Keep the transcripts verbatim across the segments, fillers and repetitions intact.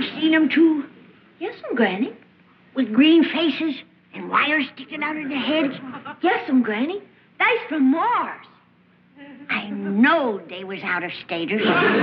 seen them too? Yes'm, Granny. With green faces and wires sticking out of their heads? Yes'm, Granny. They's from Mars. I know they was out of staters.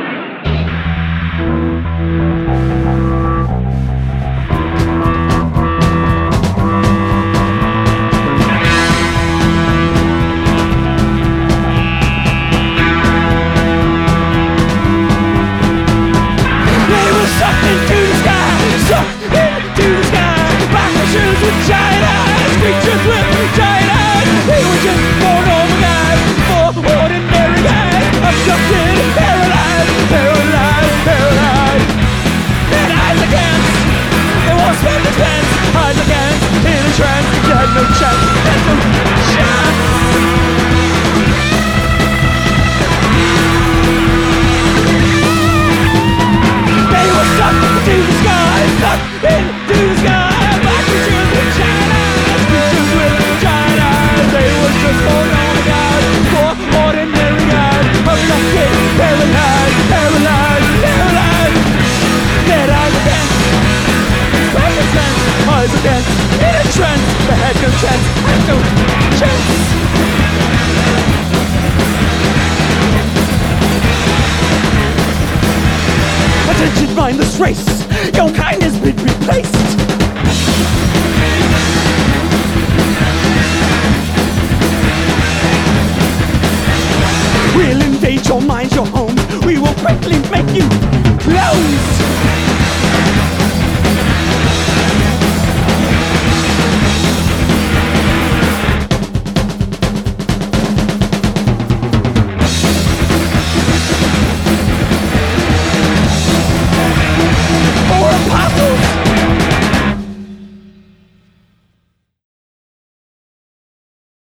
No chance, there's no chance. They were sucked into the sky, sucked into the sky. Black creatures with giant eyes, creatures with giant eyes. They were just for normal guys, for ordinary guys. Abducted, paralyzed, paralyzed, paralyzed. Dead eyes again, special sense, eyes again. In a trance, they had no chance, had no chance. Attention, mindless race, your kind has been replaced. We'll invade your mind, your home. We will quickly make you